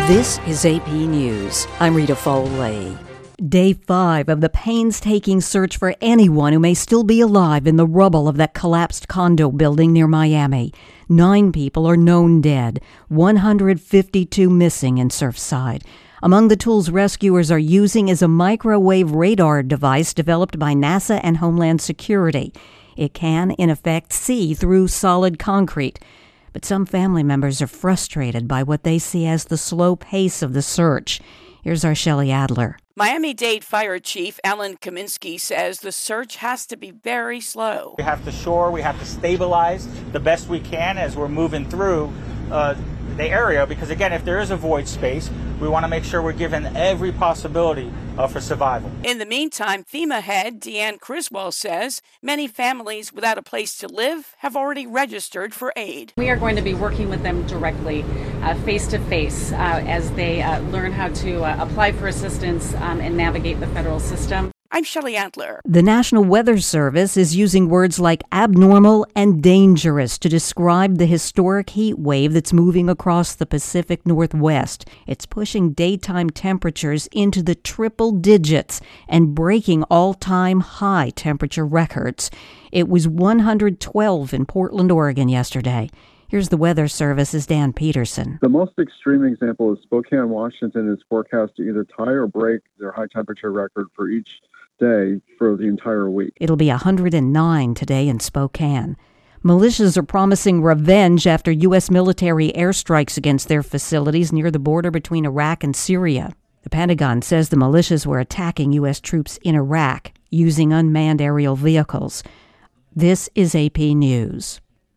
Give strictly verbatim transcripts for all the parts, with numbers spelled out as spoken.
This is A P News. I'm Rita Foley. Day five of the painstaking search for anyone who may still be alive in the rubble of that collapsed condo building near Miami. Nine people are known dead, one hundred fifty-two missing in Surfside. Among the tools rescuers are using is a microwave radar device developed by NASA and Homeland Security. It can, in effect, see through solid concrete. But some family members are frustrated by what they see as the slow pace of the search. Here's our Shelley Adler. Miami-Dade Fire Chief Alan Kaminsky says the search has to be very slow. We have to shore, we have to stabilize the best we can as we're moving through uh, the area, because again, if there is a void space, we want to make sure we're given every possibility uh, for survival. In the meantime, FEMA head Deanne Criswell says many families without a place to live have already registered for aid. We are going to be working with them directly, uh, face-to-face, uh, as they uh, learn how to uh, apply for assistance um, and navigate the federal system. I'm Shelley Adler. The National Weather Service is using words like abnormal and dangerous to describe the historic heat wave that's moving across the Pacific Northwest. It's pushing daytime temperatures into the triple digits and breaking all-time high temperature records. It was one hundred twelve in Portland, Oregon yesterday. Here's the Weather Service's Dan Peterson. The most extreme example is Spokane, Washington is forecast to either tie or break their high temperature record for each day for the entire week. It'll be one hundred nine today in Spokane. Militias are promising revenge after U S military airstrikes against their facilities near the border between Iraq and Syria. The Pentagon says the militias were attacking U S troops in Iraq using unmanned aerial vehicles. This is A P News.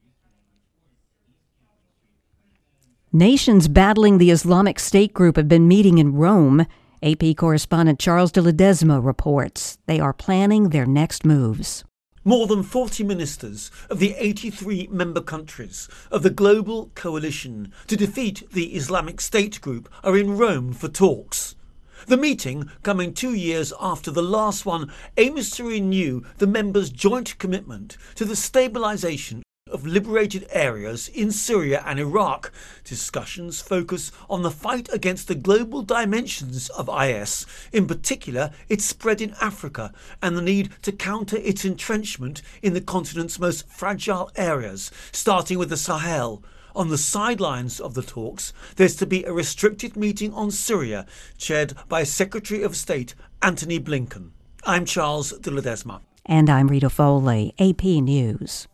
Nations battling the Islamic State group have been meeting in Rome. A P correspondent Charles de Ledesma reports they are planning their next moves. More than forty ministers of the eighty-three member countries of the global coalition to defeat the Islamic State group are in Rome for talks. The meeting, coming two years after the last one, aims to renew the members' joint commitment to the stabilization of liberated areas in Syria and Iraq. Discussions focus on the fight against the global dimensions of I S, in particular its spread in Africa and the need to counter its entrenchment in the continent's most fragile areas, starting with the Sahel. On the sidelines of the talks, there's to be a restricted meeting on Syria, chaired by Secretary of State Antony Blinken. I'm Charles de Ledesma. And I'm Rita Foley, A P News.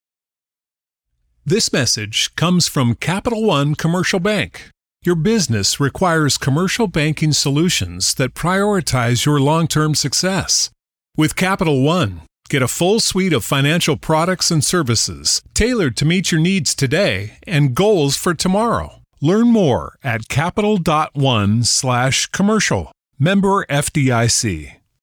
This message comes from Capital One Commercial Bank. Your business requires commercial banking solutions that prioritize your long-term success. With Capital One, get a full suite of financial products and services tailored to meet your needs today and goals for tomorrow. Learn more at capital dot one slash commercial. Member F D I C.